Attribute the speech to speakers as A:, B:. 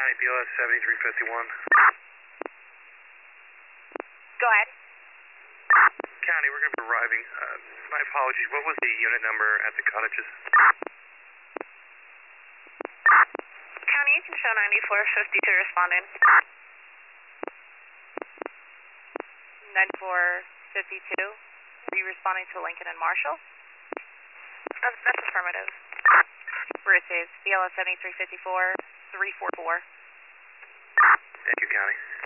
A: BLS 7351.
B: Go ahead.
A: County, we're going to be arriving. My apologies. What was the unit number at the cottages?
B: County, you can show 9452 responding. 9452. Are you responding to Lincoln and Marshall? That's affirmative. Received. BLS 7354 344.
A: Thank you, County.